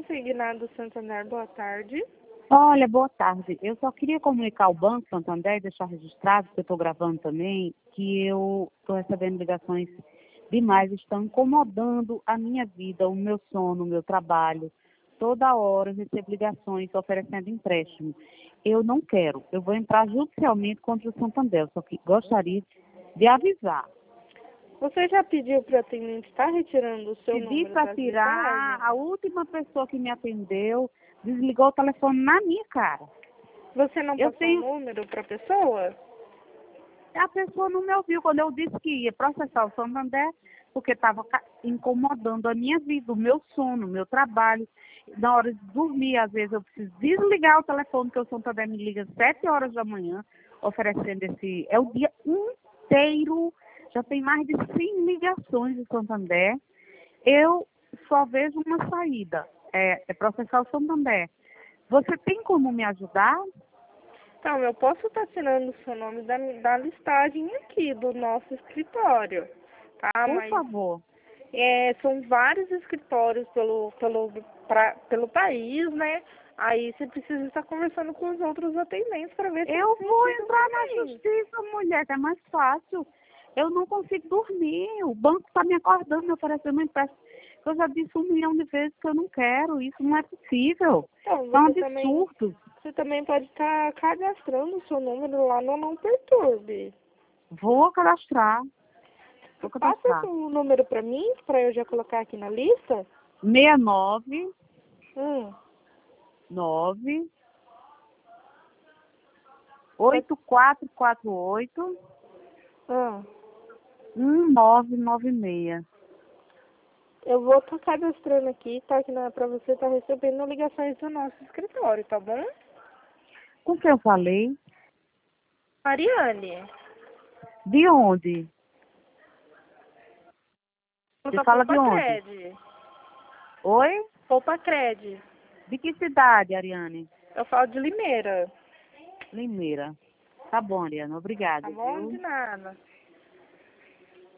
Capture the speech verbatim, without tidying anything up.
Consignado Santander, boa tarde. Olha, boa tarde. Eu só queria comunicar ao Banco Santander, deixar registrado, que eu estou gravando também, que eu estou recebendo ligações demais, estão incomodando a minha vida, o meu sono, o meu trabalho. Toda hora eu recebo ligações oferecendo empréstimo. Eu não quero. Eu vou entrar judicialmente contra o Santander, só que gostaria de avisar. Você já pediu para o atendente estar retirando o seu Pedi número para das tirar, mensagens? a última pessoa que me atendeu desligou o telefone na minha cara. Você não Eu passou o tenho... número para a pessoa? A pessoa não me ouviu quando eu disse que ia processar o Santander, porque estava incomodando a minha vida, o meu sono, o meu trabalho. Na hora de dormir, às vezes eu preciso desligar o telefone, porque o Santander me liga às sete horas da manhã, oferecendo esse... É o dia inteiro, já tem mais de cem ligações do Santander. Eu só vejo uma saída, é, é processar o Santander. Você tem como me ajudar? Então, eu posso estar tirando o seu nome da, da listagem aqui do nosso escritório, tá? Por Mas favor. é, são vários escritórios pelo, pelo, pra, pelo país, né? Aí você precisa estar conversando com os outros atendentes para ver se Eu eles vou precisam entrar na também. justiça, mulher, que é mais fácil. Eu não consigo dormir. O banco está me acordando, me oferecendo um empréstimo. Eu já disse um milhão de vezes que eu não quero. Isso não é possível. Então, É um você também, absurdo. você também pode estar cadastrando o seu número lá no Não Perturbe. Vou cadastrar. Vou Passa cadastrar. o número para mim, para eu já colocar aqui na lista. seis nove Hum. nove oito quatro quatro oito Ah. um nove nove seis. Eu vou estar cadastrando aqui, tá? Que para você estar recebendo ligações do nosso escritório, tá bom? Com que eu falei? Mariane. De onde? Você Da fala de Poupa onde? Cred. Oi? Poupa Cred. De que cidade, Ariane? Eu falo de Limeira. Limeira. Tá bom, Ariane. Tá Obrigada, bom? viu? De nada.